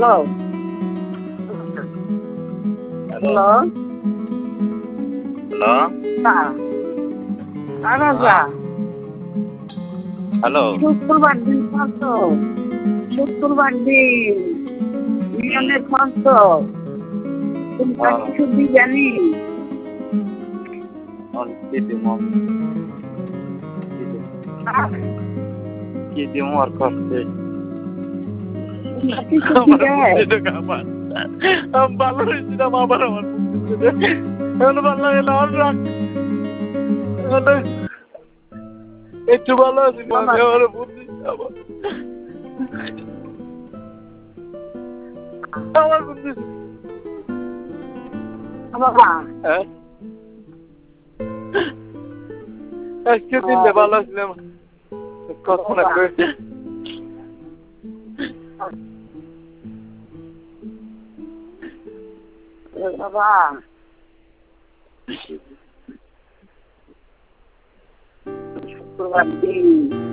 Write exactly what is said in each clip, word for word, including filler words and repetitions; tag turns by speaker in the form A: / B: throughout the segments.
A: hello hello
B: hello
A: Raja
B: hello
A: শুক্রবার দিন কত শুক্রবার দিন মিলনের কত তুমি কিছু জানি
B: কি দিব কি দিব আর করতে ভালো হয়েছিলাম আবার আমার এখন ভালো লাগে না রাখ একটু ভালো আছি আমার বুদ্ধি আবার আমার বুদ্ধি
A: বাবা
B: হ্যাঁ আজকে দিনটা ভালো ছিলাম কল্পনা করে
A: বাবা শুক্রবার দিন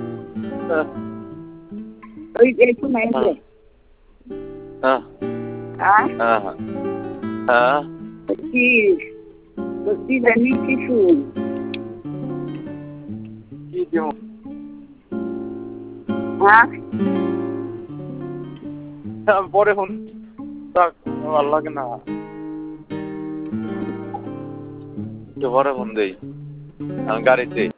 A: ওই একটু নাই
B: হ্যাঁ
A: হ্যাঁ
B: হ্যাঁ হ্যাঁ
A: কি সত্যি জানি কিছু
B: কি দিব
A: হ্যাঁ
B: পরে ফোন ভালো লাগে না পরে ফোন দেই আমি গাড়িতে